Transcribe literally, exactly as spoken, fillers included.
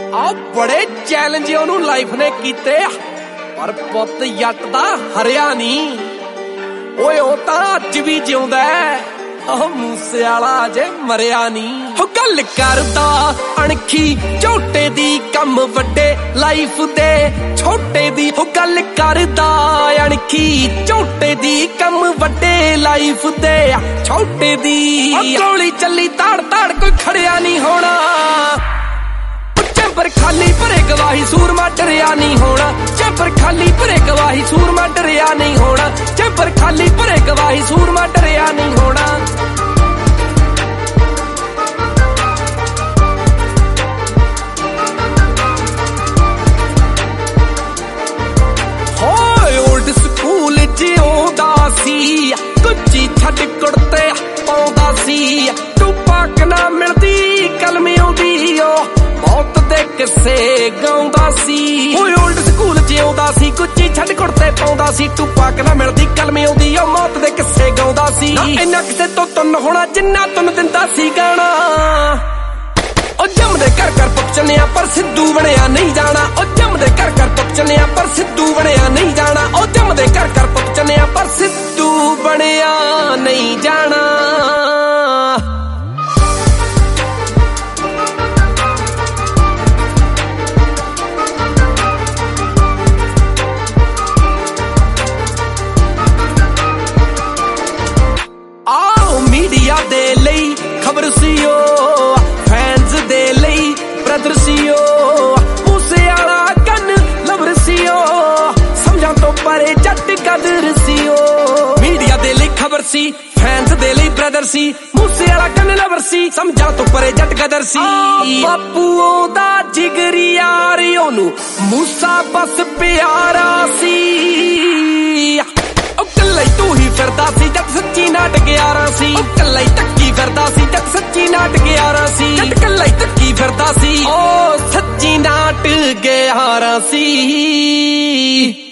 ਆ ਬੜੇ ਚੈਲੰਜ ਉਹਨੂੰ ਲਾਈਫ ਨੇ ਕੀਤੇ, ਪਰ ਪੁੱਤ ਜੱਟ ਦਾ ਹਰਿਆ ਨਹੀਂ। ਓਏ ਉਹ ਤਾਂ ਅੱਜ ਵੀ ਜਿਉਂਦਾ, ਉਹ ਮੂਸੇ ਵਾਲਾ ਜੇ ਮਰਿਆ ਨਹੀਂ। ਉਹ ਗੱਲ ਕਰਦਾ ਅਣਖੀ ਝੋਟੇ ਦੀ, ਕੰਮ ਵੱਡੇ ਲਾਈਫ ਦੇ ਛੋਟੇ ਦੀ। ਉਹ ਗੱਲ ਕਰਦਾ ਅਣਖੀ ਝੋਟੇ ਦੀ, ਕੰਮ ਵੱਡੇ ਲਾਈਫ ਦੇ ਛੋਟੇ ਦੀ। ਗੋਲੀ ਚੱਲੀ ਤਾੜ ਤਾੜ ਕੋਈ ਖੜਿਆ ਨਹੀਂ ਹੋਣਾ, ਚੈਂਬਰ ਖਾਲੀ ਭਰੇ ਗਵਾਹੀ ਸੂਰਮਾ ਡਰਿਆ ਨਹੀਂ ਹੋਣਾ। ਚੈਂਬਰ ਖਾਲੀ ਭਰੇ ਗਵਾਹੀ ਸੂਰਮਾ ਡਰਿਆ ਨਹੀਂ ਹੋਣਾ। ਚੈਂਬਰ ਖਾਲੀ ਭਰੇ ਗਵਾਹੀ ਸੂਰਮਾ ਡਰਿਆ ਨਹੀਂ ਹੋਣਾ। ਹੋਏ ਓਲਡ ਸਕੂਲ ਜਿਉਂਦਾ ਸੀ, ਕੁੱਚੀ ਛੱਡ ਕੁੜਤੇ ਪਾਉਂਦਾ ਸੀ। ਟੂਪਾਕ ਨਾ ਮਿਲਦੀ ਕਲਮੇ ਆਉਂਦੀ, ਓ ਮੌਤ ਦੇ ਕਿੱਸੇ ਗਾਉਂਦਾ ਸੀ। ਓਏ ਓਲਡ ਸਕੂਲ ਜਿਉਂਦਾ ਸੀ, ਕੁੱਚੀ ਛੱਡ ਕੁੜਤੇ ਪਾਉਂਦਾ ਸੀ। ਟੂਪਾਕ ਨਾ ਮਿਲਦੀ ਕਲਮੇ ਆਉਂਦੀ, ਓ ਮੌਤ ਦੇ ਕਿੱਸੇ ਗਾਉਂਦਾ ਸੀ। ਇੰਨਾ ਕਿਸੇ ਤੋਂ ਤੁੰਨ ਹੋਣਾ ਜਿੰਨਾ ਤੁੰਨ ਦਿੰਦਾ ਸੀ ਗਾਣਾ। ਉਹ ਜੰਮਦੇ ਘਰ ਘਰ ਪੁੱਛਣਿਆ ਪਰ ਸਿੱਧੂ ਬਣਿਆ ਨਹੀਂ ਜਾਣਾ। ਉਹ ਜੰਮਦੇ ਘਰ ਘਰ ਪੁੱਛਣਿਆ ਪਰ ਸਿੱਧੂ ਬਣਿਆ ਨਹੀਂ ਜਾਣਾ। ਉਹ ਜੰਮਦੇ ਘਰ ਘਰ ਪੁੱਛਣਿਆ ਪਰ ਸਿੱਧੂ ਬਣਿਆ ਨਹੀਂ ਜਾਣਾ। ਆਓ ਮੀਡੀਆ ਦੇ ਲਈ ਖਬਰ ਸੀ, ਓ ਫੈਨਸ ਦੇ ਲਈ ਬ੍ਰਦਰ ਸੀ, ਓ ਮੂਸੇ ਵਾਲਾ ਕੰਨ ਲਵਰ ਸੀ, ਓ ਸਮਝਾਂ ਤੋਂ ਪਰੇ ਜੱਟ ਕਦਰ ਸੀ। ਓ ਮੀਡੀਆ ਦੇ ਲਈ ਖਬਰ ਸੀ, ਫੈਨਸ ਦੇ ਲਈ ਬ੍ਰਦਰ ਸੀ, ਮੂਸੇ ਵਾਲਾ ਕੰਨ ਲਵਰ ਸੀ, ਸਮਝਾਂ ਤੋਂ ਪਰੇ ਜੱਟ ਕਦਰ ਸੀ। ਬਾਪੂ ਉਹਦਾ ਜਿਗਰੀ ਯਾਰ, ਉਹਨੂੰ ਮੂਸਾ ਬਸ ਪਿਆਰਾ ਸੀ। ਉਹ ਕੱਲਾ ਹੀ ਤੂੰ ਹੀ ਫਿਰਦਾ ਸੀ ਜੱਟ ਸੱਚੀ ਨਾਟਕ ਯਾਰਾ ਸੀ। ਉਹ ਕੱਲਾ ਹੀ ਟੱਕੀ ਫਿਰਦਾ ਸੀ ਜੱਟ ਸੱਚੀ ਨਾਟਕ ਯਾਰਾ ਸੀ। ਜੱਟ ਕੱਲਾ ਹੀ ਟੱਕੀ ਫਿਰਦਾ ਸੀ, ਉਹ ਸੱਚੀ ਨਾਟਕ ਯਾਰਾ ਸੀ।